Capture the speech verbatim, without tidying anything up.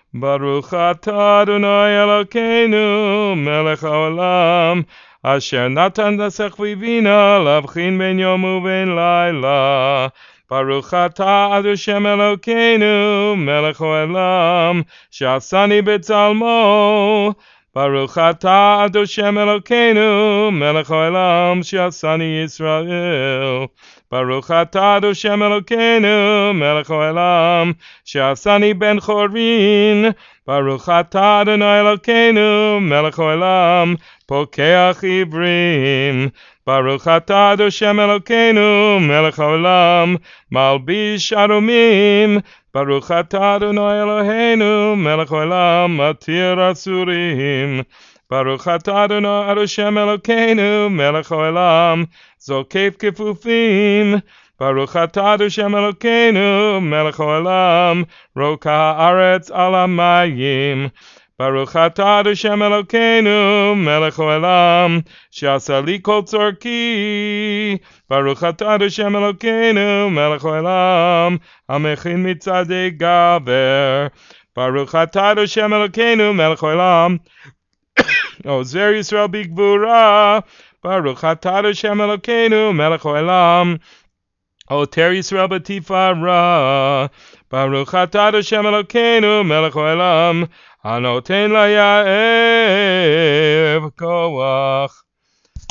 Baruch atah Adonai Elokeinu melech haolam, asher natan dasech v'ivina lavchin ben yom uben laila. Baruch atah Ad Hashem Elokeinu melech haolam, she'asani b'tzalmo. Baruch atah Ad Hashem Elokeinu melech haolam, she'asani Yisrael. Baruch atah Ad Hashem Elokeinu melech haolam, she'asani ben chorin. Baruch atah Adonai Elokeinu melech haolam, pokeach ivrim. Baruch atah Ad Hashem Elokeinu melech haolam, malbish arumim. Baruch atah Adonai Eloheinu melech haolam, matir asurim. Baruch atah Adonai Ad Hashem Elokeinu melech haolam, zokef kefufim. Baruch atah Ad Hashem Elokeinu melech haolam, roka haaretz al hamayim. Baruch atah Ad Hashem Elokeinu melech haolam, she'asa li kol tzorki. Baruch atah Ad Hashem Elokeinu melech haolam, hamechin mitzadei gaver. Baruch atah Ad Hashem Elokeinu melech haolam, ozer Yisrael bigvura. Baruch atah Ad Hashem Elokeinu melech haolam, oter Yisrael b'tifara. Baruch atah Ad Hashem Elokeinu melech haolam, anoten layaev koach.